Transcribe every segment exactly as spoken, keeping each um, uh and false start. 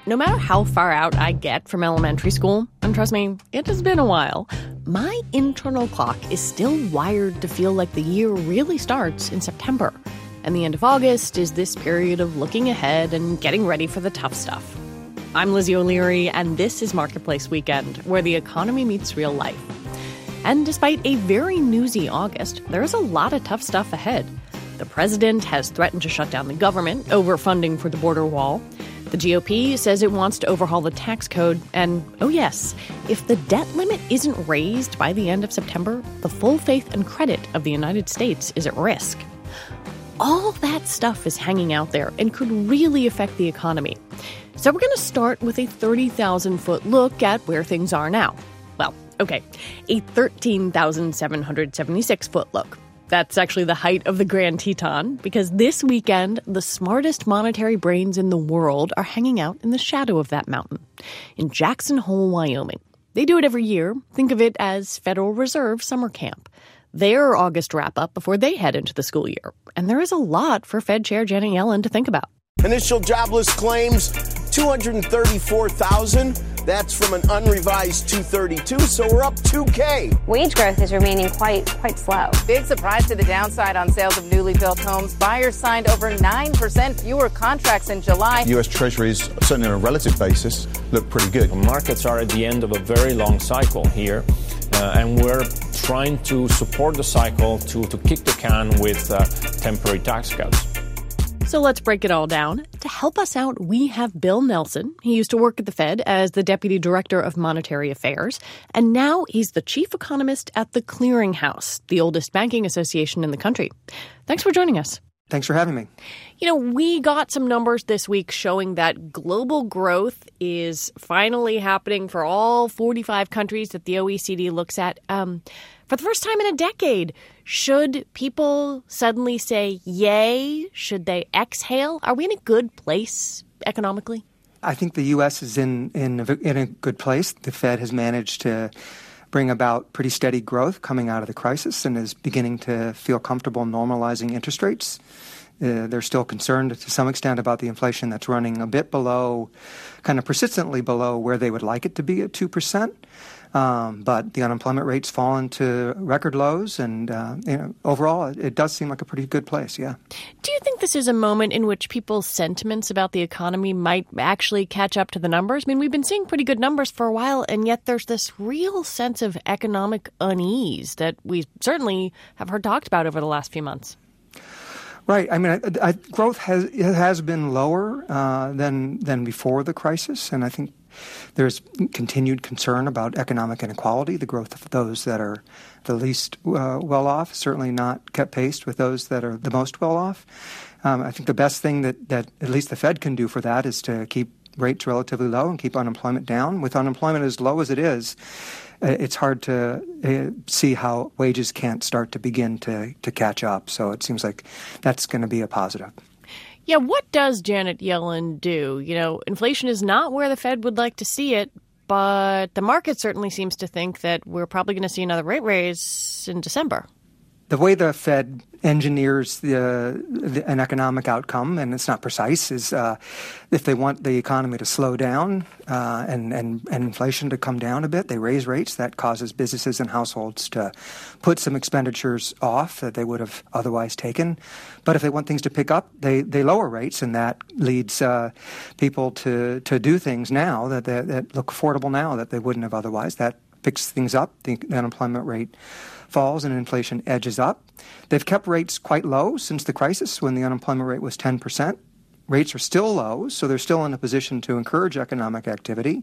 no matter how far out I get from elementary school, and trust me, it has been a while, my internal clock is still wired to feel like the year really starts in September. And the end of August is this period of looking ahead and getting ready for the tough stuff. I'm Lizzie O'Leary, and this is Marketplace Weekend, where the economy meets real life. And despite a very newsy August, there's a lot of tough stuff ahead. The president has threatened to shut down the government over funding for the border wall. The G O P says it wants to overhaul the tax code. And, oh yes, if the debt limit isn't raised by the end of September, the full faith and credit of the United States is at risk. All that stuff is hanging out there and could really affect the economy. So we're going to start with a thirty thousand foot look at where things are now. Well, okay, a thirteen thousand seven hundred seventy-six foot look. That's actually the height of the Grand Teton, because this weekend, the smartest monetary brains in the world are hanging out in the shadow of that mountain, in Jackson Hole, Wyoming. They do it every year. Think of it as Federal Reserve summer camp. Their August wrap-up before they head into the school year. And there is a lot for Fed Chair Janet Yellen to think about. Initial jobless claims, two hundred thirty-four thousand. That's from an unrevised two thirty-two, so we're up two K. Wage growth is remaining quite quite slow. Big surprise to the downside on sales of newly built homes. Buyers signed over nine percent fewer contracts in July. U S Treasuries, certainly on a relative basis, look pretty good. Markets are at the end of a very long cycle here, uh, and we're trying to support the cycle to, to kick the can with uh, temporary tax cuts. So let's break it all down. To help us out, we have Bill Nelson. He used to work at the Fed as the Deputy Director of Monetary Affairs, and now he's the Chief Economist at the Clearing House, the oldest banking association in the country. Thanks for joining us. Thanks for having me. You know, we got some numbers this week showing that global growth is finally happening for all forty-five countries that the O E C D looks at. Um, for the first time in a decade, should people suddenly say yay? Should they exhale? Are we in a good place economically? I think the U S is in, in, a, in a good place. The Fed has managed to bring about pretty steady growth coming out of the crisis and is beginning to feel comfortable normalizing interest rates. Uh, they're still concerned to some extent about the inflation that's running a bit below, kind of persistently below where they would like it to be at two percent. Um, but the unemployment rate's fallen to record lows, and uh, you know, overall, it, it does seem like a pretty good place, yeah. Do you think this is a moment in which people's sentiments about the economy might actually catch up to the numbers? I mean, we've been seeing pretty good numbers for a while, and yet there's this real sense of economic unease that we certainly have heard talked about over the last few months. Right. I mean, I, I, growth has it has been lower uh, than than before the crisis, and I think there's continued concern about economic inequality. The growth of those that are the least uh, well-off certainly not kept pace with those that are the most well-off. Um, I think the best thing that, that at least the Fed can do for that is to keep rates relatively low and keep unemployment down. With unemployment as low as it is, it's hard to uh, see how wages can't start to begin to, to catch up. So it seems like that's going to be a positive. Yeah, what does Janet Yellen do? You know, inflation is not where the Fed would like to see it, but the market certainly seems to think that we're probably going to see another rate raise in December. The way the Fed engineers the, the, an economic outcome, and it's not precise, is uh, if they want the economy to slow down uh, and, and, and inflation to come down a bit, they raise rates. That causes businesses and households to put some expenditures off that they would have otherwise taken. But if they want things to pick up, they, they lower rates, and that leads uh, people to, to do things now that, that, that look affordable now that they wouldn't have otherwise. That picks things up. The, the unemployment rate falls and inflation edges up. They've kept rates quite low since the crisis when the unemployment rate was ten percent. Rates are still low, so they're still in a position to encourage economic activity.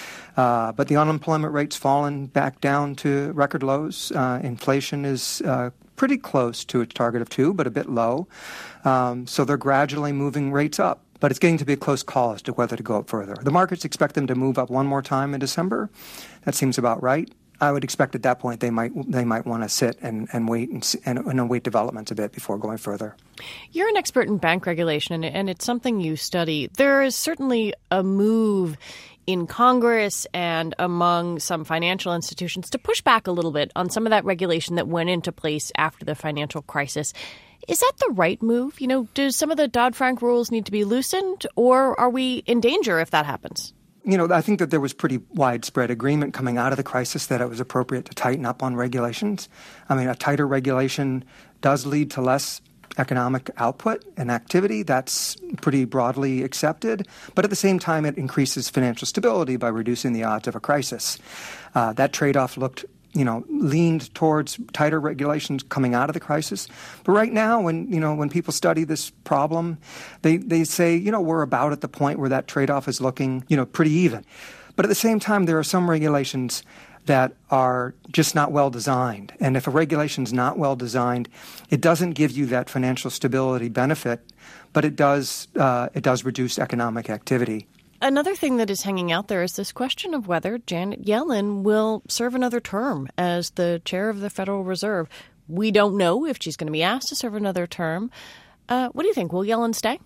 Uh, but the unemployment rate's fallen back down to record lows. Uh, inflation is uh, pretty close to its target of two, but a bit low. Um, so they're gradually moving rates up. But it's getting to be a close call as to whether to go up further. The markets expect them to move up one more time in December. That seems about right. I would expect at that point they might they might want to sit and, and wait and, see, and, and wait developments a bit before going further. You're an expert in bank regulation, and, and it's something you study. There is certainly a move in Congress and among some financial institutions to push back a little bit on some of that regulation that went into place after the financial crisis. Is that the right move? You know, do some of the Dodd-Frank rules need to be loosened, or are we in danger if that happens? You know, I think that there was pretty widespread agreement coming out of the crisis that it was appropriate to tighten up on regulations. I mean, a tighter regulation does lead to less economic output and activity. That's pretty broadly accepted. But at the same time, it increases financial stability by reducing the odds of a crisis. Uh, that trade-off looked you know, leaned towards tighter regulations coming out of the crisis. But right now, when, you know, when people study this problem, they, they say, you know, we're about at the point where that trade-off is looking, you know, pretty even. But at the same time, there are some regulations that are just not well designed. And if a regulation's not well designed, it doesn't give you that financial stability benefit, but it does, uh, it does reduce economic activity. Another thing that is hanging out there is this question of whether Janet Yellen will serve another term as the chair of the Federal Reserve. We don't know if she's going to be asked to serve another term. Uh, what do you think? Will Yellen stay?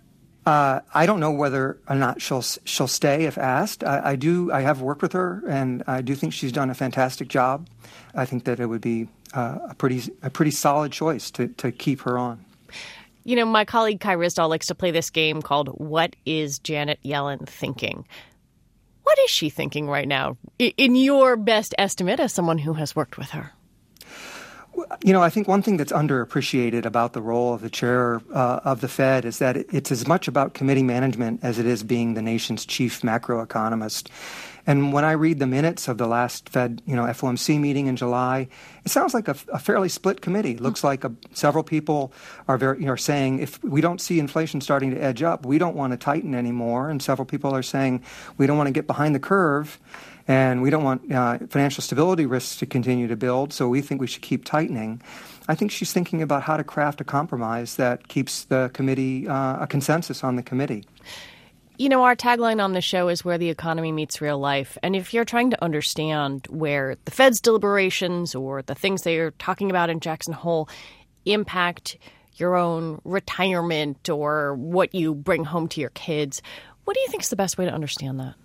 Uh, I don't know whether or not she'll she'll stay if asked. I, I do. I have worked with her, and I do think she's done a fantastic job. I think that it would be uh, a pretty a pretty solid choice to to keep her on. You know, my colleague Kai Ryssdal likes to play this game called What is Janet Yellen Thinking? What is she thinking right now, in your best estimate as someone who has worked with her? You know, I think one thing that's underappreciated about the role of the chair uh, of the Fed is that it's as much about committee management as it is being the nation's chief macroeconomist. And when I read the minutes of the last Fed, you know, F O M C meeting in July, it sounds like a, a fairly split committee. It looks like a, several people are very, you know, are saying if we don't see inflation starting to edge up, we don't want to tighten anymore. And several people are saying we don't want to get behind the curve, and we don't want uh, financial stability risks to continue to build. So we think we should keep tightening. I think she's thinking about how to craft a compromise that keeps the committee uh, a consensus on the committee. You know, our tagline on the show is where the economy meets real life. And if you're trying to understand where the Fed's deliberations or the things they are talking about in Jackson Hole impact your own retirement or what you bring home to your kids, what do you think is the best way to understand that?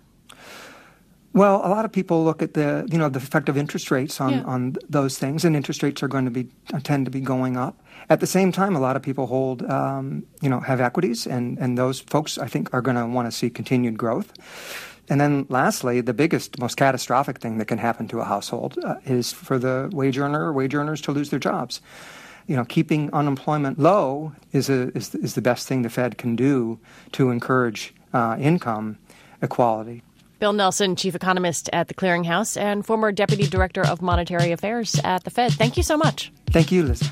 Well, a lot of people look at the, you know, the effect of interest rates on, yeah. on those things, and interest rates are going to be tend to be going up. At the same time, a lot of people hold, um, you know, have equities, and, and those folks, I think, are going to want to see continued growth. And then lastly, the biggest, most catastrophic thing that can happen to a household uh, is for the wage earner or wage earners to lose their jobs. You know, keeping unemployment low is a, is, is the best thing the Fed can do to encourage uh, income equality. Bill Nelson, chief economist at the Clearinghouse and former deputy director of monetary affairs at the Fed. Thank you so much. Thank you, Liz.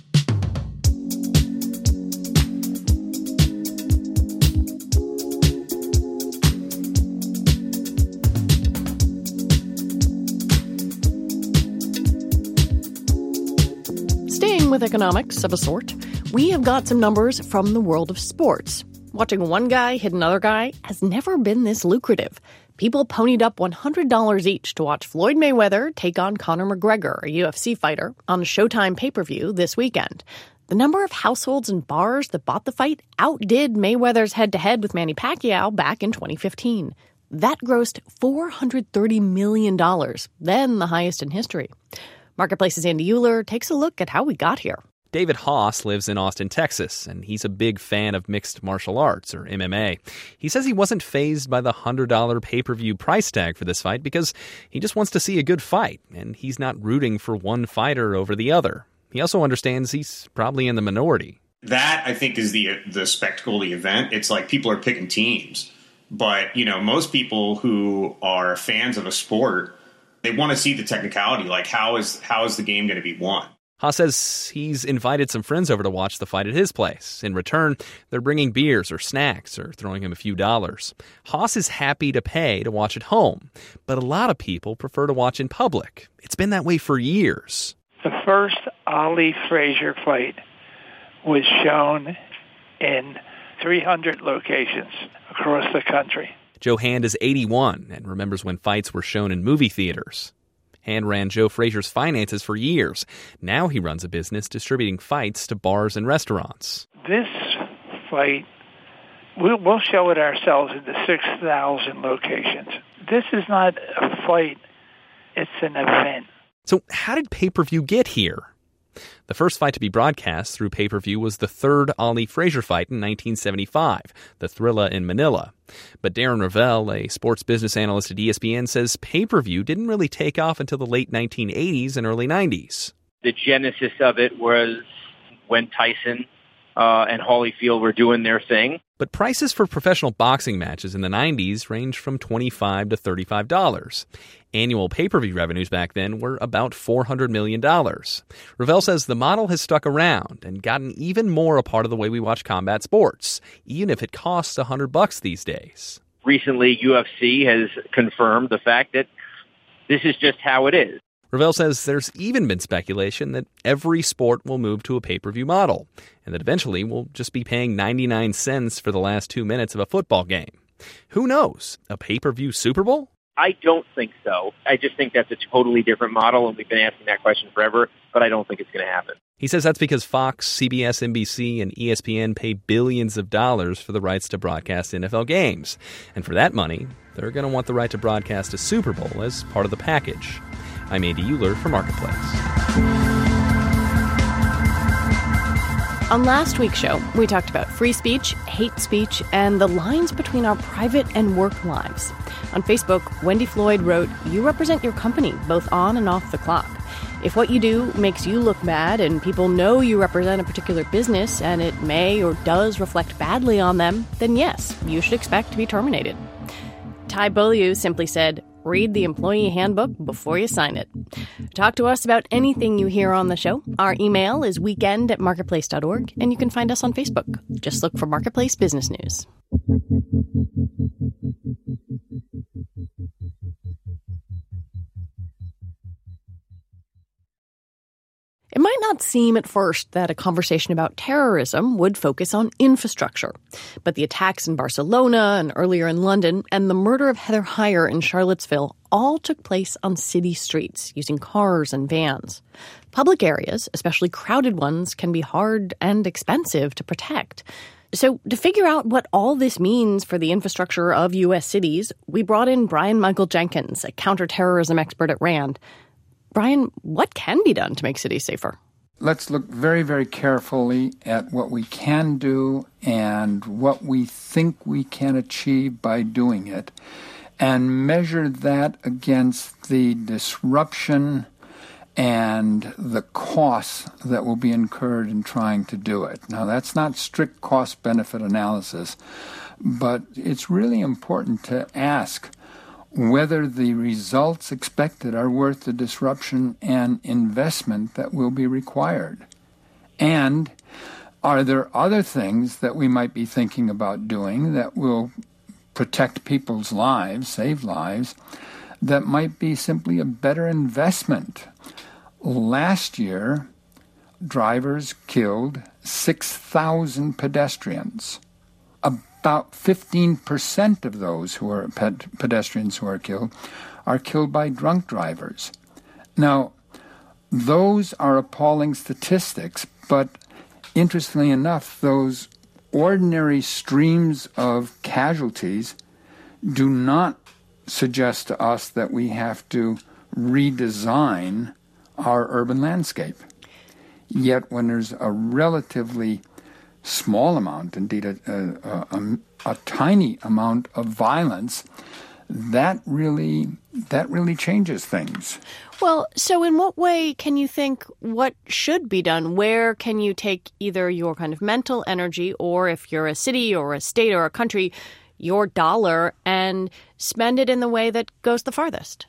Staying with economics of a sort, we have got some numbers from the world of sports. Watching one guy hit another guy has never been this lucrative. People ponied up one hundred dollars each to watch Floyd Mayweather take on Conor McGregor, a U F C fighter, on a Showtime pay-per-view this weekend. The number of households and bars that bought the fight outdid Mayweather's head-to-head with Manny Pacquiao back in twenty fifteen. That grossed four hundred thirty million dollars, then the highest in history. Marketplace's Andy Euler takes a look at how we got here. David Haas lives in Austin, Texas, and he's a big fan of mixed martial arts, or M M A. He says he wasn't fazed by the one hundred dollars pay-per-view price tag for this fight because he just wants to see a good fight, and he's not rooting for one fighter over the other. He also understands he's probably in the minority. That, I think, is the the spectacle of the event. It's like people are picking teams. But, you know, most people who are fans of a sport, they want to see the technicality. Like, how is how is the game going to be won? Haas says he's invited some friends over to watch the fight at his place. In return, they're bringing beers or snacks or throwing him a few dollars. Haas is happy to pay to watch at home, but a lot of people prefer to watch in public. It's been that way for years. The first Ali Frazier fight was shown in three hundred locations across the country. Joe Hand is eighty-one and remembers when fights were shown in movie theaters. Hand ran Joe Frazier's finances for years. Now he runs a business distributing fights to bars and restaurants. This fight, we'll, we'll show it ourselves in the six thousand locations. This is not a fight, it's an event. So how did pay-per-view get here? The first fight to be broadcast through pay-per-view was the third Ali Frazier fight in nineteen seventy-five, the Thrilla in Manila. But Darren Rovell, a sports business analyst at E S P N, says pay-per-view didn't really take off until the late nineteen eighties and early nineties. The genesis of it was when Tyson uh, and Holyfield were doing their thing. But prices for professional boxing matches in the nineties ranged from twenty-five dollars to thirty-five dollars. Annual pay-per-view revenues back then were about four hundred million dollars. Rovell says the model has stuck around and gotten even more a part of the way we watch combat sports, even if it costs one hundred bucks these days. Recently, U F C has confirmed the fact that this is just how it is. Rovell says there's even been speculation that every sport will move to a pay-per-view model, and that eventually we'll just be paying ninety-nine cents for the last two minutes of a football game. Who knows? A pay-per-view Super Bowl? I don't think so. I just think that's a totally different model, and we've been asking that question forever, but I don't think it's going to happen. He says that's because Fox, C B S, N B C, and E S P N pay billions of dollars for the rights to broadcast N F L games. And for that money, they're going to want the right to broadcast a Super Bowl as part of the package. I'm Andy Euler for Marketplace. On last week's show, we talked about free speech, hate speech, and the lines between our private and work lives. On Facebook, Wendy Floyd wrote, "You represent your company, both on and off the clock. If what you do makes you look bad and people know you represent a particular business and it may or does reflect badly on them, then yes, you should expect to be terminated." Ty Beaulieu simply said, "Read the employee handbook before you sign it." Talk to us about anything you hear on the show. Our email is weekend at marketplace dot org, and you can find us on Facebook. Just look for Marketplace Business News. It might not seem at first that a conversation about terrorism would focus on infrastructure. But the attacks in Barcelona and earlier in London and the murder of Heather Heyer in Charlottesville all took place on city streets using cars and vans. Public areas, especially crowded ones, can be hard and expensive to protect. So to figure out what all this means for the infrastructure of U S cities, we brought in Brian Michael Jenkins, a counterterrorism expert at RAND. Brian, what can be done to make cities safer? Let's look very, very carefully at what we can do and what we think we can achieve by doing it, and measure that against the disruption and the costs that will be incurred in trying to do it. Now, that's not strict cost-benefit analysis, but it's really important to ask whether the results expected are worth the disruption and investment that will be required. And are there other things that we might be thinking about doing that will protect people's lives, save lives, that might be simply a better investment? Last year, drivers killed six thousand pedestrians. About fifteen percent of those who are ped- pedestrians who are killed are killed by drunk drivers. Now, those are appalling statistics, but interestingly enough, those ordinary streams of casualties do not suggest to us that we have to redesign our urban landscape. Yet when there's a relatively small amount, indeed a, a, a, a tiny amount of violence, that really that really changes things. Well, so in what way can you think what should be done? Where can you take either your kind of mental energy, or if you're a city or a state or a country, your dollar, and spend it in the way that goes the farthest?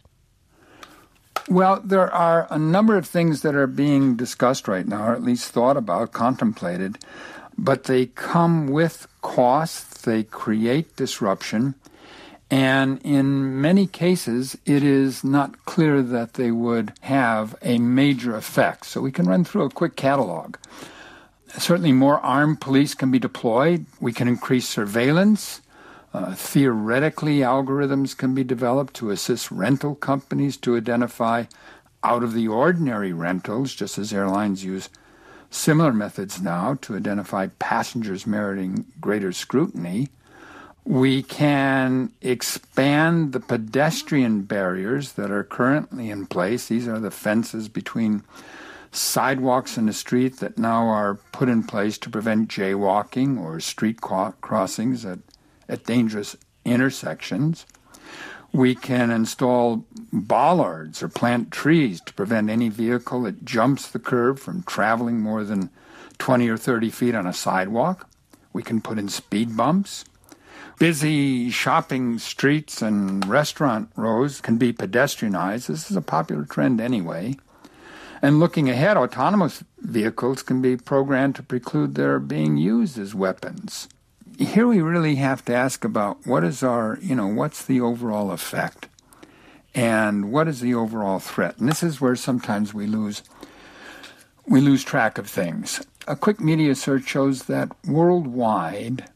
Well, there are a number of things that are being discussed right now, or at least thought about, contemplated, but they come with costs, they create disruption, and in many cases it is not clear that they would have a major effect. So we can run through a quick catalog. Certainly more armed police can be deployed. We can increase surveillance. Uh, theoretically, algorithms can be developed to assist rental companies to identify out-of-the-ordinary rentals, just as airlines use similar methods now to identify passengers meriting greater scrutiny. We can expand the pedestrian barriers that are currently in place. These are the fences between sidewalks in the street that now are put in place to prevent jaywalking or street crossings at, at dangerous intersections. We can install bollards or plant trees to prevent any vehicle that jumps the curb from traveling more than twenty or thirty feet on a sidewalk. We can put in speed bumps. Busy shopping streets and restaurant rows can be pedestrianized. This is a popular trend anyway. And looking ahead, autonomous vehicles can be programmed to preclude their being used as weapons. Here we really have to ask about what is our, you know, what's the overall effect and what is the overall threat? And this is where sometimes we lose we lose track of things. A quick media search shows that worldwide,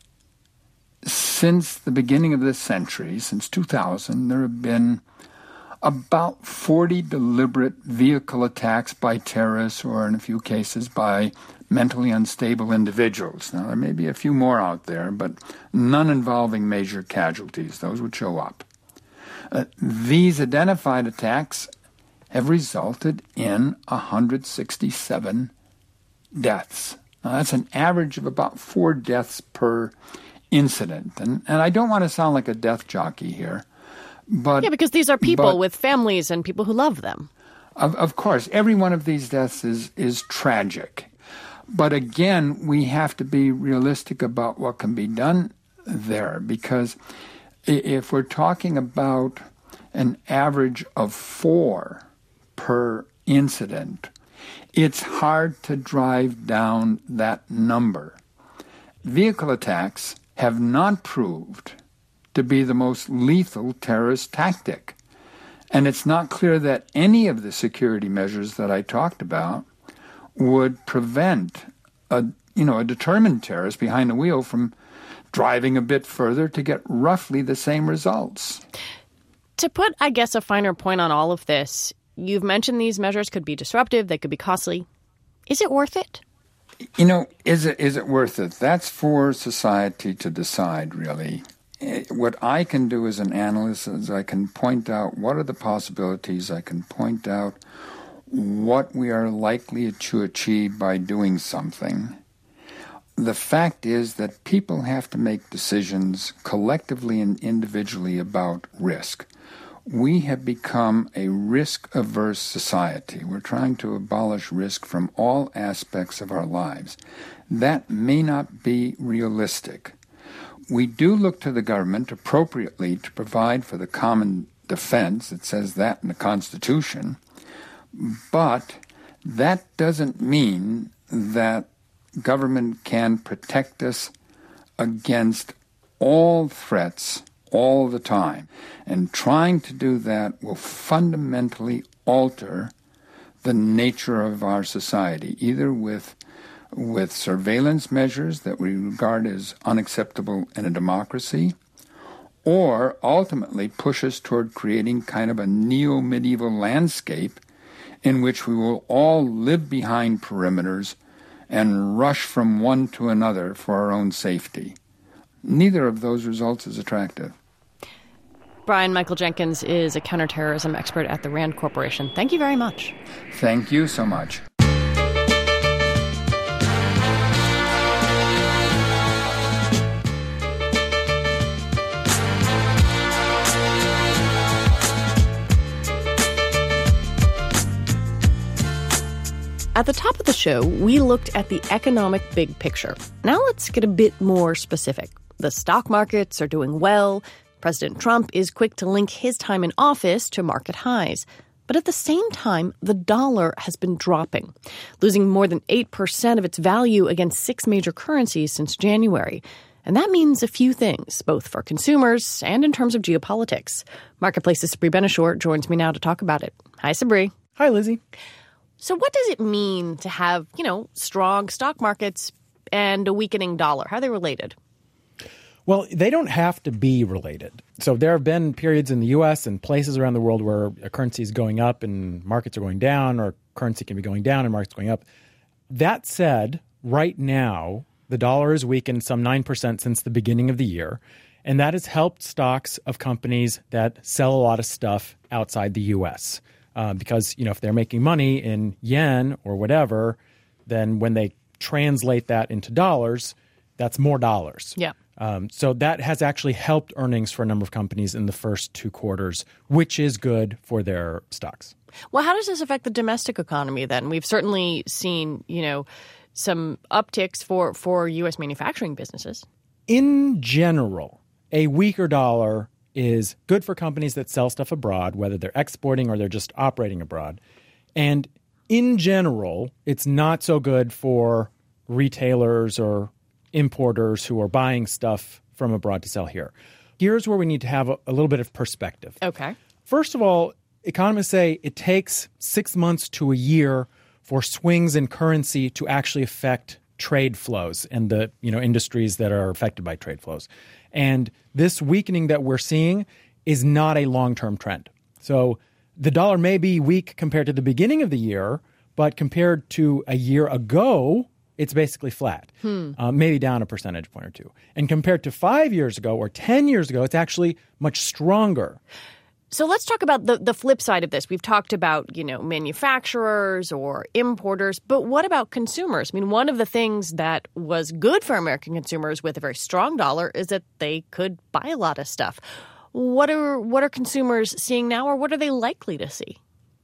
since the beginning of this century, since two thousand, there have been about forty deliberate vehicle attacks by terrorists or, in a few cases, by mentally unstable individuals. Now, there may be a few more out there, but none involving major casualties. Those would show up. Uh, these identified attacks have resulted in one hundred sixty-seven deaths. Now, that's an average of about four deaths per incident. And, and I don't want to sound like a death jockey here, but... Yeah, because these are people but, with families and people who love them. Of, of course, every one of these deaths is, is tragic. But again, we have to be realistic about what can be done there, because if we're talking about an average of four per incident, it's hard to drive down that number. Vehicle attacks have not proved to be the most lethal terrorist tactic. And it's not clear that any of the security measures that I talked about would prevent a, you know, a determined terrorist behind the wheel from driving a bit further to get roughly the same results. To put, I guess, a finer point on all of this, you've mentioned these measures could be disruptive, they could be costly. Is it worth it? You know, is it is it worth it? That's for society to decide, really. What I can do as an analyst is I can point out what are the possibilities. I can point out what we are likely to achieve by doing something. The fact is that people have to make decisions collectively and individually about risk. We have become a risk-averse society. We're trying to abolish risk from all aspects of our lives. That may not be realistic. We do look to the government appropriately to provide for the common defense. It says that in the Constitution. But that doesn't mean that government can protect us against all threats all the time. And trying to do that will fundamentally alter the nature of our society, either with with surveillance measures that we regard as unacceptable in a democracy, or ultimately push us toward creating kind of a neo-medieval landscape in which we will all live behind perimeters and rush from one to another for our own safety. Neither of those results is attractive. Brian Michael Jenkins is a counterterrorism expert at the RAND Corporation. Thank you very much. Thank you so much. At the top of the show, we looked at the economic big picture. Now let's get a bit more specific. The stock markets are doing well. President Trump is quick to link his time in office to market highs. But at the same time, the dollar has been dropping, losing more than eight percent of its value against six major currencies since January. And that means a few things, both for consumers and in terms of geopolitics. Marketplace's Sabri Ben-Achour joins me now to talk about it. Hi, Sabri. Hi, Lizzie. So what does it mean to have, you know, strong stock markets and a weakening dollar? How are they related? Well, they don't have to be related. So there have been periods in the U S and places around the world where a currency is going up and markets are going down, or currency can be going down and markets going up. That said, right now, the dollar has weakened some nine percent since the beginning of the year, and that has helped stocks of companies that sell a lot of stuff outside the U S. uh, because, you know, if they're making money in yen or whatever, then when they translate that into dollars, that's more dollars. Yeah. Um, so that has actually helped earnings for a number of companies in the first two quarters, which is good for their stocks. Well, how does this affect the domestic economy then? We've certainly seen, you know, some upticks for, for U S manufacturing businesses. In general, a weaker dollar is good for companies that sell stuff abroad, whether they're exporting or they're just operating abroad. And in general, it's not so good for retailers or importers who are buying stuff from abroad to sell here. Here's where we need to have a, a little bit of perspective. Okay. First of all, economists say it takes six months to a year for swings in currency to actually affect trade flows and the, you know, industries that are affected by trade flows. And this weakening that we're seeing is not a long-term trend. So the dollar may be weak compared to the beginning of the year, but compared to a year ago, it's basically flat, hmm. uh, maybe down a percentage point or two. And compared to five years ago or ten years ago, it's actually much stronger. So let's talk about the, the flip side of this. We've talked about, you know, manufacturers or importers, but what about consumers? I mean, one of the things that was good for American consumers with a very strong dollar is that they could buy a lot of stuff. What are what are consumers seeing now, or what are they likely to see?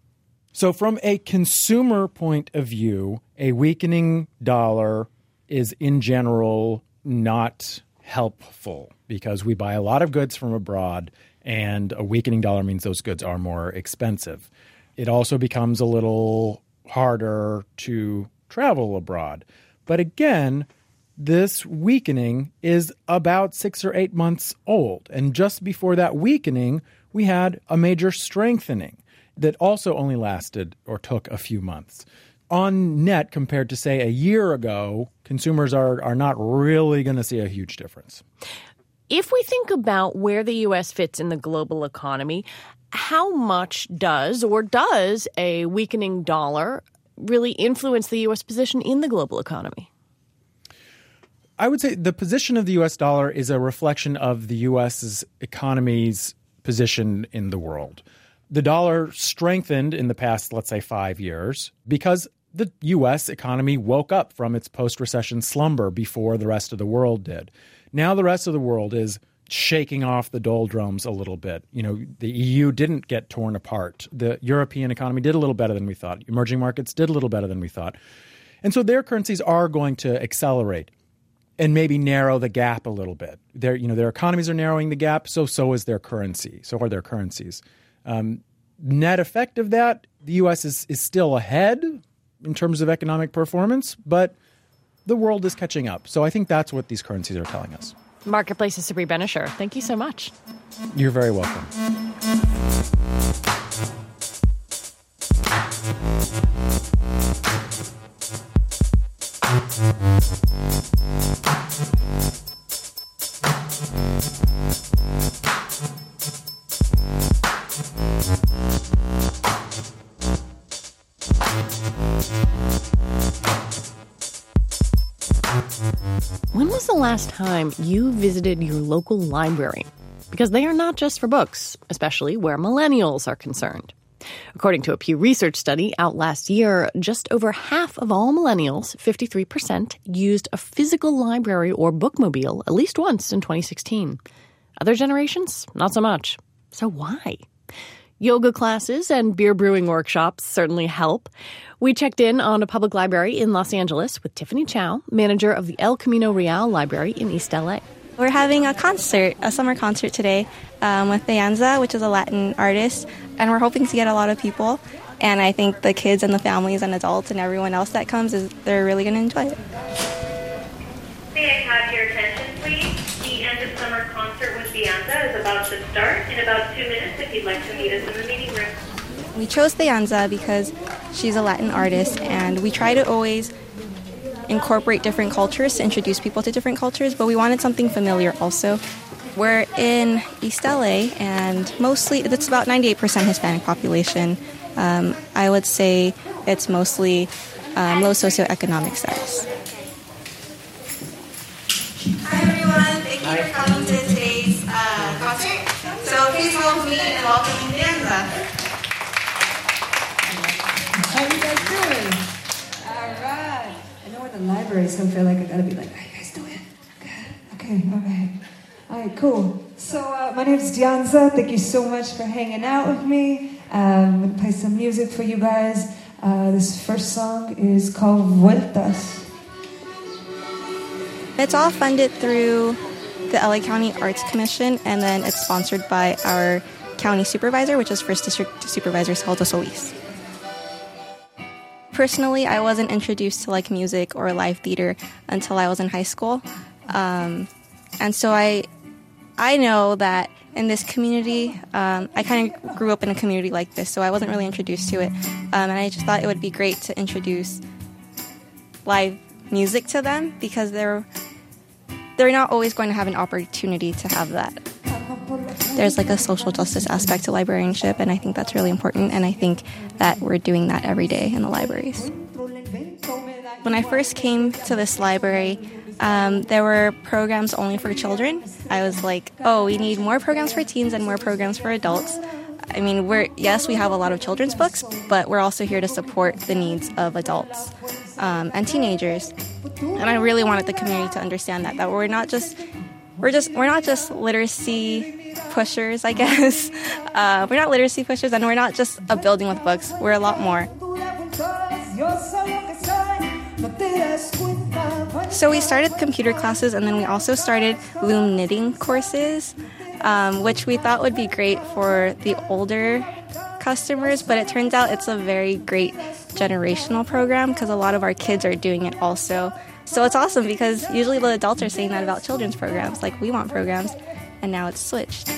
So from a consumer point of view, a weakening dollar is in general not helpful because we buy a lot of goods from abroad, and a weakening dollar means those goods are more expensive. It also becomes a little harder to travel abroad. But again, this weakening is about six or eight months old. And just before that weakening, we had a major strengthening that also only lasted or took a few months. On net, compared to, say, a year ago, consumers are, are not really going to see a huge difference. If we think about where the U S fits in the global economy, how much does or does a weakening dollar really influence the U S position in the global economy? I would say the position of the U S dollar is a reflection of the U S's economy's position in the world. The dollar strengthened in the past, let's say, five years because the U S economy woke up from its post-recession slumber before the rest of the world did. Now the rest of the world is shaking off the doldrums a little bit. You know, the E U didn't get torn apart. The European economy did a little better than we thought. Emerging markets did a little better than we thought. And so their currencies are going to accelerate and maybe narrow the gap a little bit. Their, you know, their economies are narrowing the gap, so so is their currency. So are their currencies. Um, net effect of that, the U S is, is still ahead in terms of economic performance, but the world is catching up. So I think that's what these currencies are telling us. Marketplace's Sabri Benishar, thank you so much. You're very welcome. When was the last time you visited your local library? Because they are not just for books, especially where millennials are concerned. According to a Pew Research study out last year, just over half of all millennials, fifty-three percent, used a physical library or bookmobile at least once in twenty sixteen. Other generations, not so much. So why? Yoga classes and beer brewing workshops certainly help. We checked in on a public library in Los Angeles with Tiffany Chow, manager of the El Camino Real Library in East L A. We're having a concert, a summer concert today um, with Theanza, which is a Latin artist, and we're hoping to get a lot of people. And I think the kids and the families and adults and everyone else that comes, is they're really going to enjoy it. May I have your attention, please? The end of summer concert with Theanza is about to start in about two minutes if you'd like to meet us in the meeting room. We chose Theanza because she's a Latin artist, and we try to always incorporate different cultures to introduce people to different cultures, but we wanted something familiar also. We're in East L A, and mostly, it's about ninety-eight percent Hispanic population. Um, I would say it's mostly um, low socioeconomic status. Hi everyone, thank you for coming to today's uh, concert. So please help me in welcoming Theanza. the library, so I feel like I gotta be like, how you guys doing? Okay, all right. All right, cool. So uh, my name is Dianza. Thank you so much for hanging out with me. Um, I'm gonna play some music for you guys. Uh, this first song is called Vueltas. It's all funded through the L A County Arts Commission, and then it's sponsored by our county supervisor, which is First District Supervisor Saldo Solis. Personally, I wasn't introduced to like music or live theater until I was in high school. Um, and so I I know that in this community, um, I kind of grew up in a community like this, so I wasn't really introduced to it. Um, and I just thought it would be great to introduce live music to them, because they're they're not always going to have an opportunity to have that. There's like a social justice aspect to librarianship, and I think that's really important, and I think that we're doing that every day in the libraries. When I first came to this library, um, there were programs only for children. I was like, oh, we need more programs for teens and more programs for adults. I mean, we're yes, we have a lot of children's books, but we're also here to support the needs of adults um, and teenagers. And I really wanted the community to understand that that we're not just we're just we're not just literacy pushers, I guess. Uh, we're not literacy pushers, and we're not just a building with books. We're a lot more. So we started computer classes, and then we also started loom knitting courses, um, which we thought would be great for the older customers, but it turns out it's a very great generational program because a lot of our kids are doing it also. So it's awesome because usually the adults are saying that about children's programs, like we want programs, and now it's switched.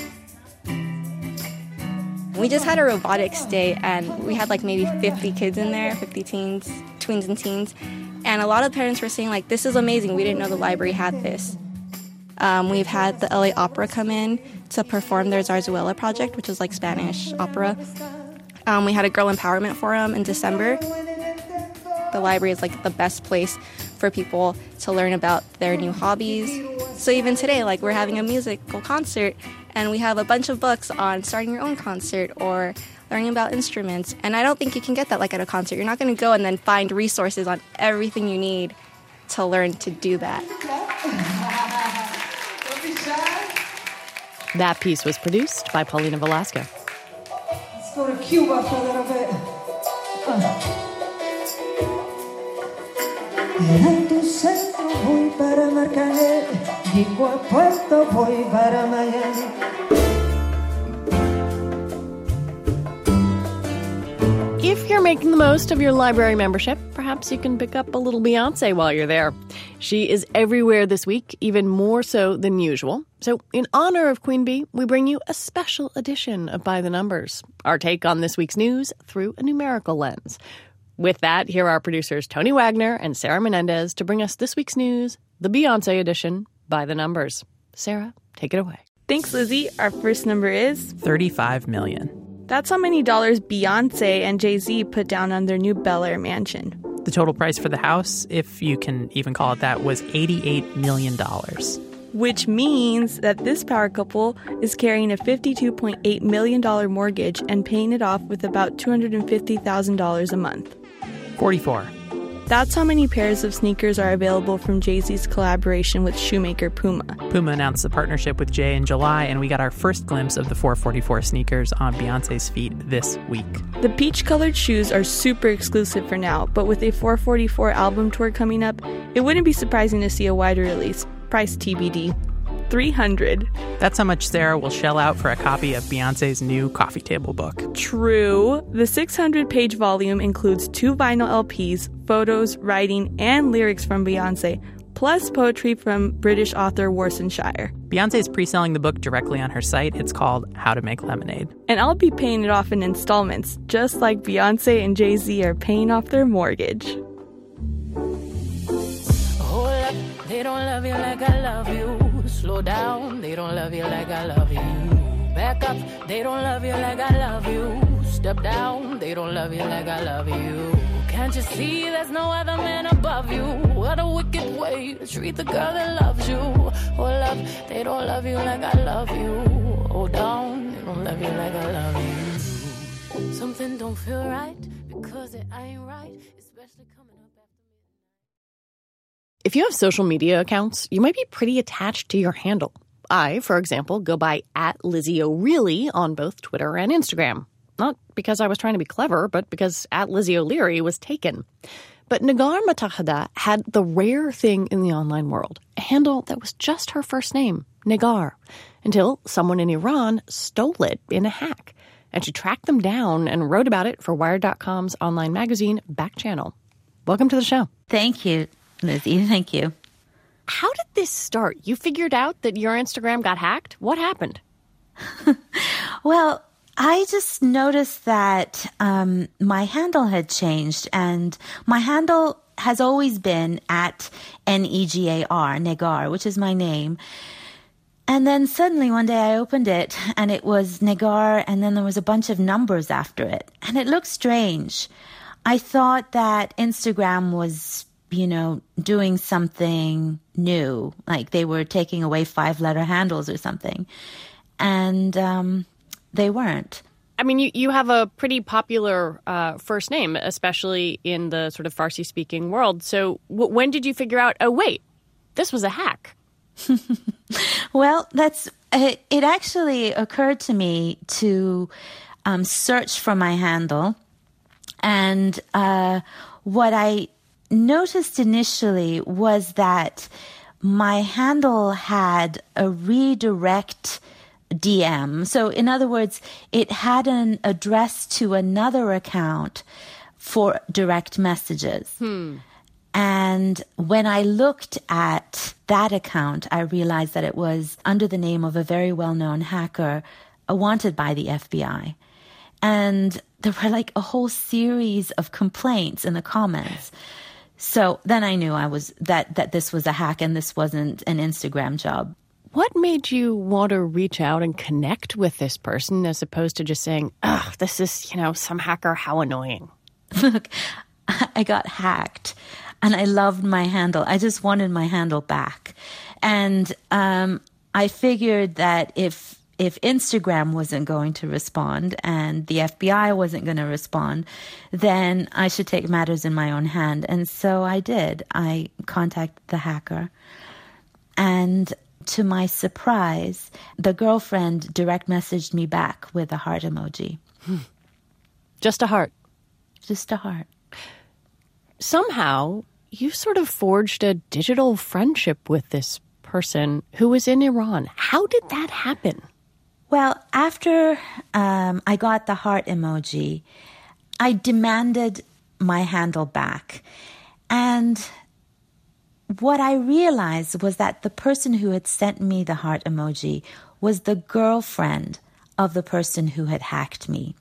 We just had a robotics day, and we had like maybe fifty kids in there, fifty teens, tweens and teens, and a lot of parents were saying like, this is amazing, we didn't know the library had this. Um, we've had the L A Opera come in to perform their Zarzuela project, which is like Spanish opera. Um, we had a Girl Empowerment Forum in December. The library is like the best place for people to learn about their new hobbies. So even today, like we're having a musical concert, and we have a bunch of books on starting your own concert or learning about instruments. And I don't think you can get that like at a concert. You're not going to go and then find resources on everything you need to learn to do that. That piece was produced by Paulina Velasco. Let's go to Cuba for a little bit. Uh. En tu centro voy para Marcanet, llego a Puerto voy para Miami. If you're making the most of your library membership, perhaps you can pick up a little Beyonce while you're there. She is everywhere this week, even more so than usual. So in honor of Queen Bee, we bring you a special edition of By the Numbers, our take on this week's news through a numerical lens. With that, here are producers Tony Wagner and Sarah Menendez to bring us this week's news, the Beyonce edition, By the Numbers. Sarah, take it away. Thanks, Lizzie. Our first number is thirty-five million dollars. That's how many dollars Beyonce and Jay-Z put down on their new Bel Air mansion. The total price for the house, if you can even call it that, was eighty-eight million dollars. Which means that this power couple is carrying a fifty-two point eight million dollars mortgage and paying it off with about two hundred fifty thousand dollars a month. forty-four. That's how many pairs of sneakers are available from Jay-Z's collaboration with shoemaker Puma. Puma announced the partnership with Jay in July, and we got our first glimpse of the four forty-four sneakers on Beyonce's feet this week. The peach-colored shoes are super exclusive for now, but with a four forty-four album tour coming up, it wouldn't be surprising to see a wider release. Price T B D. three hundred dollars. That's how much Sarah will shell out for a copy of Beyonce's new coffee table book. True. The six hundred page volume includes two vinyl L Ps, photos, writing, and lyrics from Beyonce, plus poetry from British author Warsan Shire. Beyonce's pre-selling the book directly on her site. It's called How to Make Lemonade. And I'll be paying it off in installments, just like Beyonce and Jay-Z are paying off their mortgage. Hold up, they don't love you like I love you. Slow down, they don't love you like I love you. Back up, they don't love you like I love you. Step down, they don't love you like I love you. Can't you see there's no other man above you? What a wicked way to treat the girl that loves you. Hold up, they don't love you like I love you. Hold down, they don't love you like I love you. Something don't feel right because it ain't right, especially coming up. If you have social media accounts, you might be pretty attached to your handle. I, for example, go by at Lizzie O'Reilly on both Twitter and Instagram. Not because I was trying to be clever, but because at Lizzie O'Leary was taken. But Negar Matahada had the rare thing in the online world, a handle that was just her first name, Negar, until someone in Iran stole it in a hack. And she tracked them down and wrote about it for Wired dot com's online magazine, Back Channel. Welcome to the show. Thank you, Lizzie. Thank you. How did this start? You figured out that your Instagram got hacked? What happened? Well, I just noticed that um, my handle had changed, and my handle has always been at N E G A R, Negar, which is my name. And then suddenly one day I opened it, and it was Negar, and then there was a bunch of numbers after it. And it looked strange. I thought that Instagram was, you know, doing something new, like they were taking away five-letter handles or something. And um, they weren't. I mean, you, you have a pretty popular uh, first name, especially in the sort of Farsi-speaking world. So w- when did you figure out, oh, wait, this was a hack? Well, that's it, it actually occurred to me to um, search for my handle. And uh, what I noticed initially was that my handle had a redirect D M. So in other words, it had an address to another account for direct messages. Hmm. And when I looked at that account, I realized that it was under the name of a very well-known hacker uh, wanted by the F B I. And there were like a whole series of complaints in the comments. So then I knew I was that, that this was a hack and this wasn't an Instagram job. What made you want to reach out and connect with this person as opposed to just saying, oh, this is, you know, some hacker, how annoying? Look, I got hacked and I loved my handle. I just wanted my handle back. And um, I figured that if if Instagram wasn't going to respond and the F B I wasn't going to respond, then I should take matters in my own hand. And so I did. I contacted the hacker. And to my surprise, the girlfriend direct messaged me back with a heart emoji. Just a heart. Just a heart. Somehow, you sort of forged a digital friendship with this person who was in Iran. How did that happen? Well, after um, I got the heart emoji, I demanded my handle back. And what I realized was that the person who had sent me the heart emoji was the girlfriend of the person who had hacked me.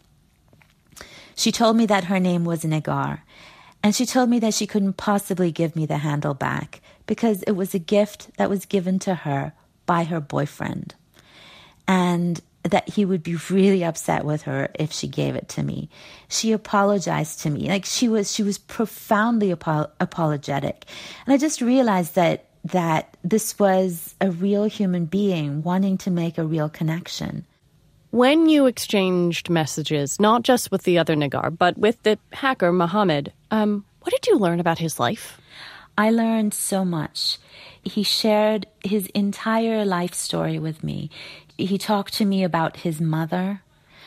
She told me that her name was Negar, and she told me that she couldn't possibly give me the handle back because it was a gift that was given to her by her boyfriend, and that he would be really upset with her if she gave it to me. She apologized to me. Like she was she was profoundly apo- apologetic. And I just realized that that this was a real human being wanting to make a real connection. When you exchanged messages, not just with the other Negar, but with the hacker Mohammed, um, what did you learn about his life? I learned so much. He shared his entire life story with me. He talked to me about his mother,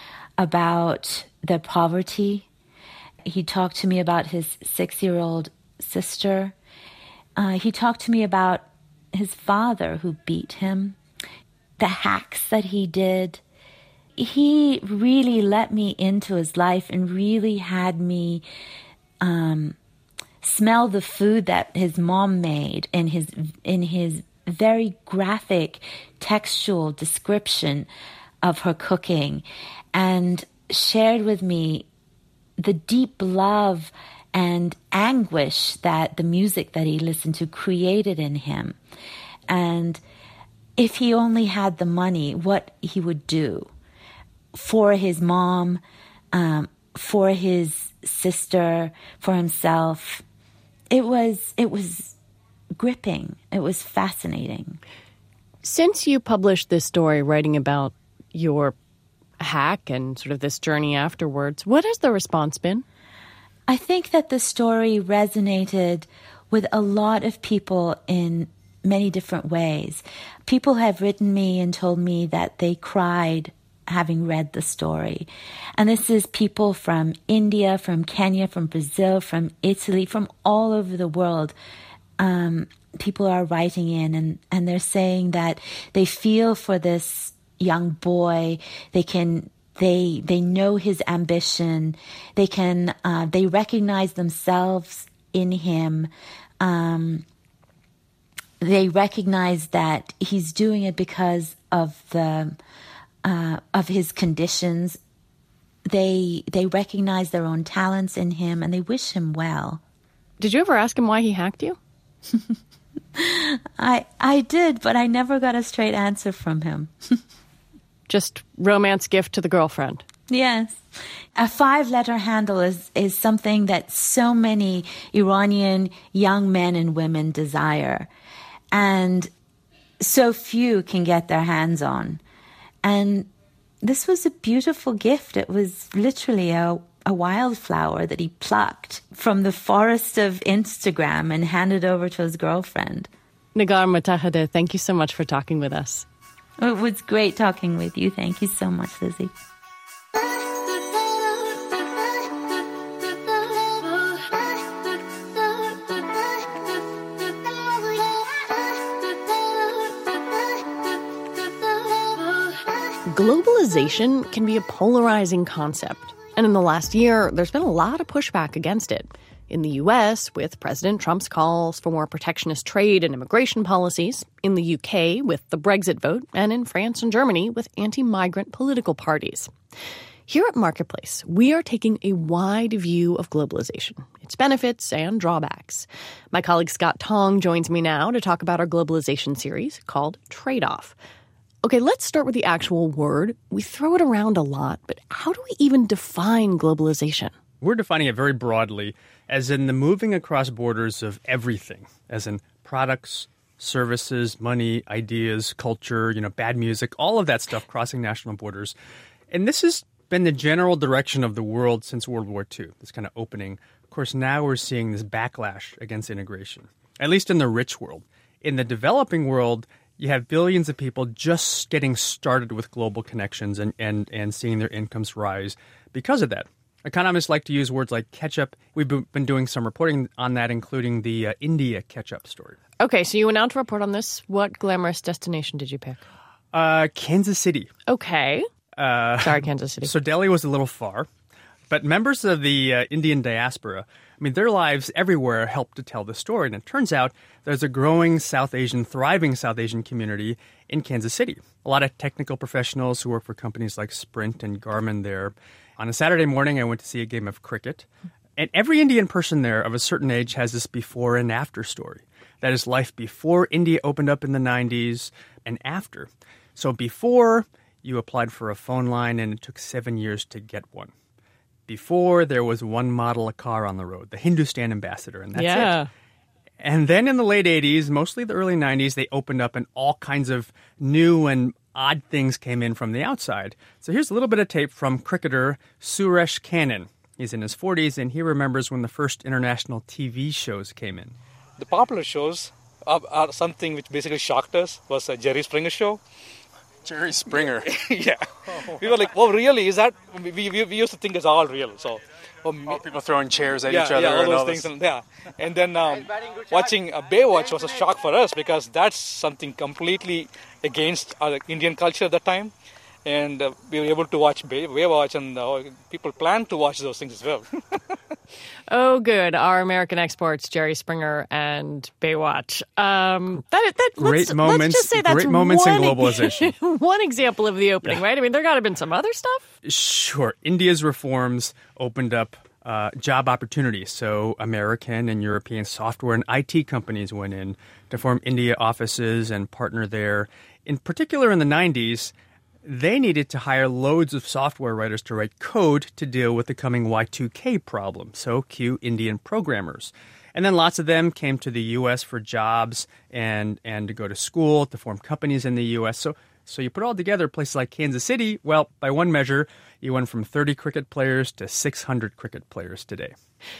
about the poverty. He talked to me about his six-year-old sister. Uh, he talked to me about his father who beat him, the hacks that he did. He really let me into his life and really had me um, smell the food that his mom made in his in his very graphic textual description of her cooking, and shared with me the deep love and anguish that the music that he listened to created in him. And if he only had the money, what he would do for his mom, um, for his sister, for himself. It was, it was gripping. It was fascinating. Since you published this story writing about your hack and sort of this journey afterwards, what has the response been? I think that the story resonated with a lot of people in many different ways. People have written me and told me that they cried having read the story. And this is people from India, from Kenya, from Brazil, from Italy, from all over the world. Um, people are writing in and, and they're saying that they feel for this young boy. They can, they, they know his ambition. They can, uh, they recognize themselves in him. Um, they recognize that he's doing it because of the, Uh, of his conditions. They they recognize their own talents in him and they wish him well. Did you ever ask him why he hacked you? I I did, but I never got a straight answer from him. Just romance gift to the girlfriend. Yes. A five-letter handle is, is something that so many Iranian young men and women desire. And so few can get their hands on. And this was a beautiful gift. It was literally a, a wildflower that he plucked from the forest of Instagram and handed over to his girlfriend. Negar Mottahedeh, thank you so much for talking with us. It was great talking with you. Thank you so much, Lizzie. Globalization can be a polarizing concept. And in the last year, there's been a lot of pushback against it. In the U S, with President Trump's calls for more protectionist trade and immigration policies. In the U K, with the Brexit vote. And in France and Germany, with anti-migrant political parties. Here at Marketplace, we are taking a wide view of globalization, its benefits and drawbacks. My colleague Scott Tong joins me now to talk about our globalization series called Trade-Off. Okay, let's start with the actual word. We throw it around a lot, but how do we even define globalization? We're defining it very broadly, as in the moving across borders of everything, as in products, services, money, ideas, culture, you know, bad music, all of that stuff crossing national borders. And this has been the general direction of the world since World War Two, this kind of opening. Of course, now we're seeing this backlash against integration, at least in the rich world. In the developing world, you have billions of people just getting started with global connections and, and, and seeing their incomes rise because of that. Economists like to use words like catch-up. We've been doing some reporting on that, including the uh, India catch-up story. Okay, so you went out to report on this. What glamorous destination did you pick? Uh, Kansas City. Okay. Uh, Sorry, Kansas City. So Delhi was a little far. But members of the uh, Indian diaspora, I mean, their lives everywhere help to tell the story. And it turns out there's a growing South Asian, thriving South Asian community in Kansas City. A lot of technical professionals who work for companies like Sprint and Garmin there. On a Saturday morning, I went to see a game of cricket. And every Indian person there of a certain age has this before and after story. That is life before India opened up in the nineties and after. So before, you applied for a phone line and it took seven years to get one. Before, there was one model of car on the road, the Hindustan Ambassador, and that's yeah. it. And then in the late eighties, mostly the early nineties, they opened up and all kinds of new and odd things came in from the outside. So here's a little bit of tape from cricketer Suresh Kannan. He's in his forties, and he remembers when the first international T V shows came in. The popular shows are, are something which basically shocked us, was a Jerry Springer show. Jerry Springer. yeah. Oh. We were like, oh, really? Is that? We, we, we used to think it's all real. So, um, oh, people throwing chairs at yeah, each other. Yeah, all and those all things. This. And, yeah. And then um, watching uh, Baywatch was a shock for us because that's something completely against our Indian culture at that time. And uh, we were able to watch Bay- Baywatch, and uh, people planned to watch those things as well. Oh, good. Our American exports, Jerry Springer and Baywatch. Um, that, that, great let's, moments, let's just say that's great moments one, in globalization. One example of the opening, yeah. right? I mean, there got to have been some other stuff. Sure. India's reforms opened up uh, job opportunities. So American and European software and I T companies went in to form India offices and partner there. In particular, in the nineties, they needed to hire loads of software writers to write code to deal with the coming Y two K problem. So cue Indian programmers. And then lots of them came to the U S for jobs and, and to go to school, to form companies in the U S. So so you put all together places like Kansas City, well, by one measure, you went from thirty cricket players to six hundred cricket players today.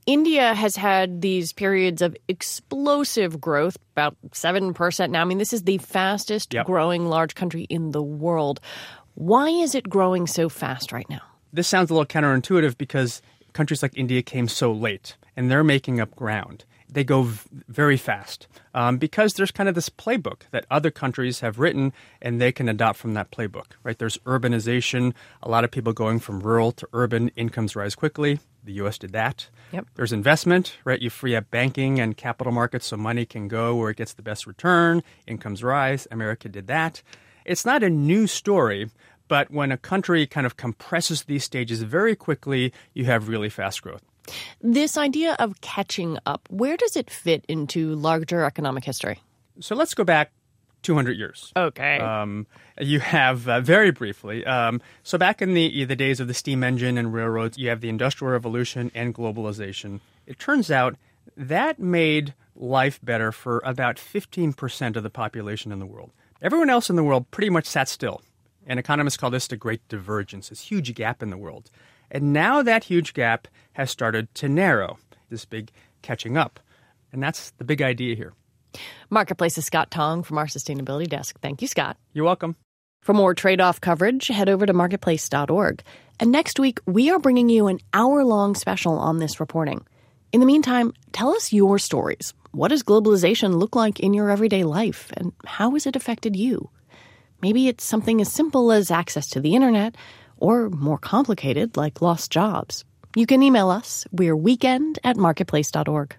India has had these periods of explosive growth, about seven percent now. I mean, this is the fastest Yep. growing large country in the world. Why is it growing so fast right now? This sounds a little counterintuitive because countries like India came so late, and they're making up ground. They go v- very fast um, because there's kind of this playbook that other countries have written, and they can adopt from that playbook, right? There's urbanization, a lot of people going from rural to urban, incomes rise quickly. The U S did that. Yep. There's investment, right? You free up banking and capital markets so money can go where it gets the best return, incomes rise. America did that. It's not a new story, but when a country kind of compresses these stages very quickly, you have really fast growth. This idea of catching up, where does it fit into larger economic history? So let's go back two hundred years. Okay. Um, you have, uh, very briefly, um, so back in the the days of the steam engine and railroads, you have the Industrial Revolution and globalization. It turns out that made life better for about fifteen percent of the population in the world. Everyone else in the world pretty much sat still. And economists call this the Great Divergence, this huge gap in the world. And now that huge gap has started to narrow, this big catching up. And that's the big idea here. Marketplace's Scott Tong from our sustainability desk. Thank you, Scott. You're welcome. For more trade-off coverage, head over to marketplace dot org. And next week, we are bringing you an hour-long special on this reporting. In the meantime, tell us your stories. What does globalization look like in your everyday life, and how has it affected you? Maybe it's something as simple as access to the internet, or more complicated, like lost jobs. You can email us. We're weekend at marketplace dot org.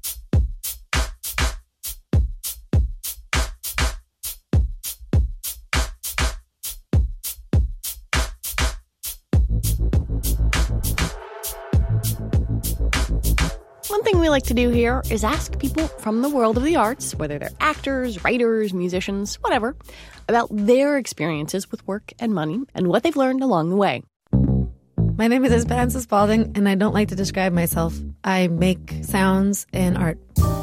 One thing we like to do here is ask people from the world of the arts, whether they're actors, writers, musicians, whatever, about their experiences with work and money and what they've learned along the way. My name is Esperanza Spalding, and I don't like to describe myself. I make sounds and art.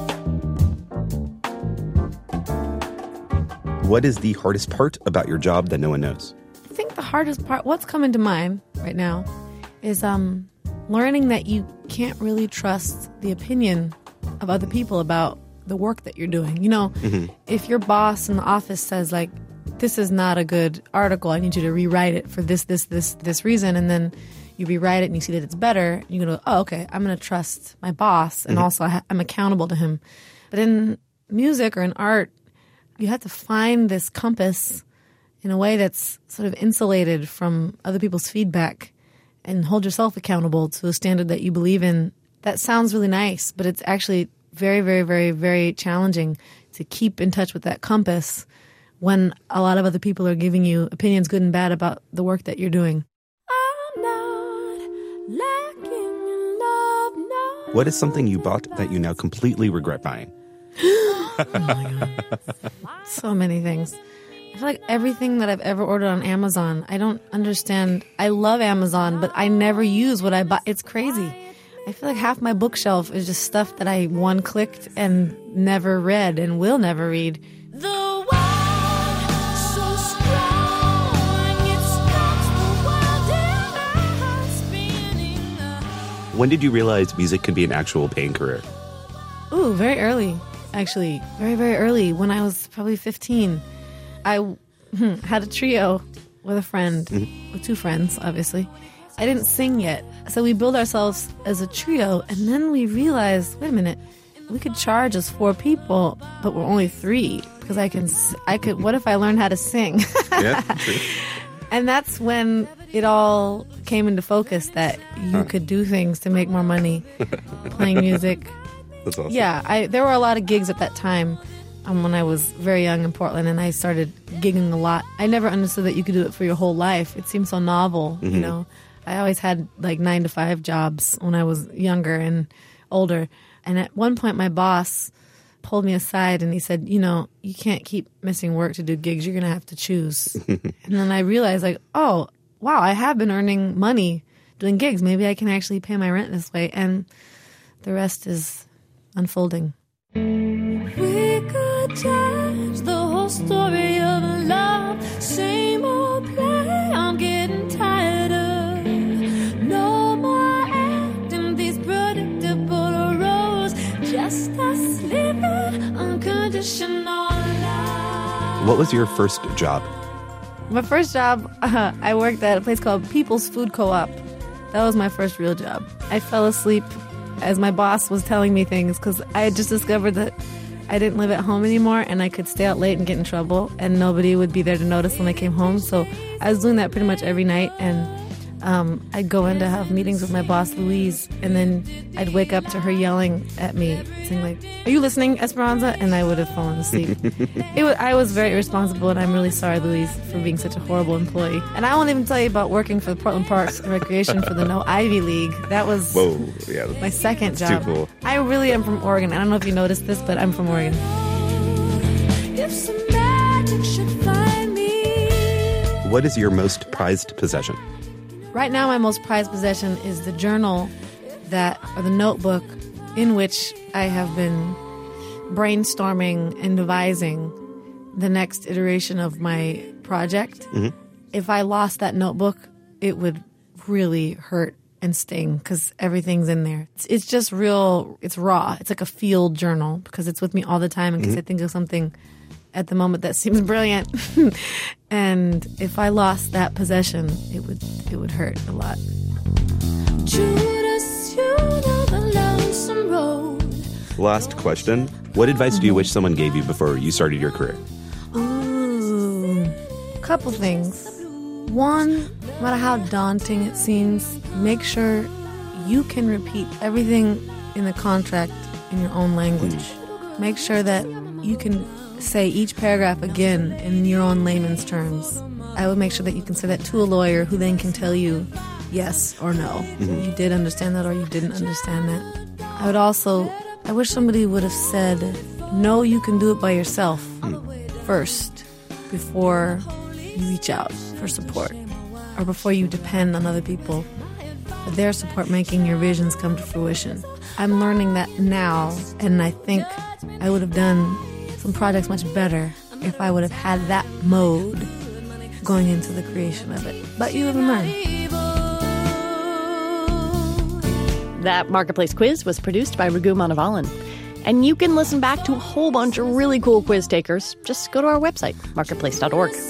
What is the hardest part about your job that no one knows? I think the hardest part, what's coming to mind right now, is um, learning that you can't really trust the opinion of other people about the work that you're doing. You know, Mm-hmm. if your boss in the office says, like, this is not a good article, I need you to rewrite it for this, this, this, this reason, and then you rewrite it and you see that it's better, you go, oh, okay, I'm going to trust my boss, and Mhm. also I ha- I'm accountable to him. But in music or in art, you have to find this compass in a way that's sort of insulated from other people's feedback and hold yourself accountable to a standard that you believe in. That sounds really nice, but it's actually very, very, very, very challenging to keep in touch with that compass when a lot of other people are giving you opinions, good and bad, about the work that you're doing. What is something you bought that you now completely regret buying? Oh my God. So many things. I feel like everything that I've ever ordered on Amazon, I don't understand. I love Amazon, but I never use what I buy. It's crazy. I feel like half my bookshelf is just stuff that I one-clicked and never read and will never read. The world so strong, it stops the world in our spinning. When did you realize music could be an actual paying career? Ooh, very early, actually. Very, very early. When I was probably fifteen, I hmm, had a trio with a friend, Mhm. with two friends, obviously. I didn't sing yet. So we built ourselves as a trio, and then we realized, wait a minute, we could charge as four people, but we're only three. Because I can, s- I could, what if I learned how to sing? Yeah, true. And that's when it all came into focus that you Huh. could do things to make more money playing music. That's awesome. Yeah, I, there were a lot of gigs at that time um, when I was very young in Portland, and I started gigging a lot. I never understood that you could do it for your whole life. It seemed so novel, you Mhm. know. I always had like nine to five jobs when I was younger and older. And at one point, my boss pulled me aside and he said, you know, you can't keep missing work to do gigs. You're going to have to choose. And then I realized, like, oh, wow, I have been earning money doing gigs. Maybe I can actually pay my rent this way. And the rest is unfolding. We could change the whole story of love. Same old play, I'm getting tired of. No more acting these predictable What was your first job? My first job, uh, I worked at a place called People's Food Co-op. That was my first real job. I fell asleep as my boss was telling me things because I had just discovered that I didn't live at home anymore and I could stay out late and get in trouble and nobody would be there to notice when I came home. So I was doing that pretty much every night, and um, I'd go in to have meetings with my boss, Louise, and then I'd wake up to her yelling at me, saying like, "Are you listening, Esperanza?" And I would have fallen asleep. it was, I was very irresponsible, and I'm really sorry, Louise, for being such a horrible employee. And I won't even tell you about working for the Portland Parks and Recreation for the No Ivy League. That was Whoa, yeah, my second that's job. too cool. I really am from Oregon. I don't know if you noticed this, but I'm from Oregon. If some magic should find me. What is your most prized possession? Right now, my most prized possession is the journal that, or the notebook in which I have been brainstorming and devising the next iteration of my project. Mm-hmm. If I lost that notebook, it would really hurt and sting because everything's in there. It's, it's just real, it's raw. It's like a field journal because it's with me all the time in case Mm-hmm. I think of something at the moment that seems brilliant. And if I lost that possession, it would it would hurt a lot. Judas, you know the lonesome road. Last question. What advice do you wish someone gave you before you started your career? Ooh, a couple things. One, no matter how daunting it seems, make sure you can repeat everything in the contract in your own language. Make sure that you can say each paragraph again in your own layman's terms. I would make sure that you can say that to a lawyer who then can tell you yes or no. Mhm. You did understand that or you didn't understand that. I would also, I wish somebody would have said, no, you can do it by yourself first before you reach out for support or before you depend on other people for their support making your visions come to fruition. I'm learning that now, and I think I would have done some projects much better if I would have had that mode going into the creation of it. But you live and learn. That Marketplace quiz was produced by Raghu Manavalan. And you can listen back to a whole bunch of really cool quiz takers. Just go to our website, marketplace dot org.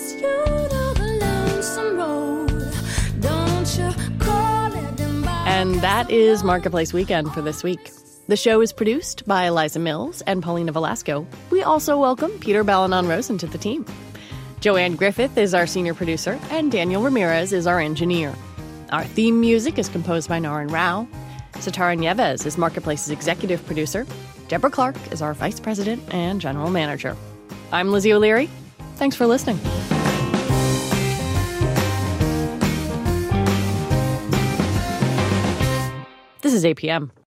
And that is Marketplace Weekend for this week. The show is produced by Eliza Mills and Paulina Velasco. We also welcome Peter Balanon-Rosen to the team. Joanne Griffith is our senior producer, and Daniel Ramirez is our engineer. Our theme music is composed by Naren Rao. Satara Nieves is Marketplace's executive producer. Deborah Clark is our vice president and general manager. I'm Lizzie O'Leary. Thanks for listening. This is A P M.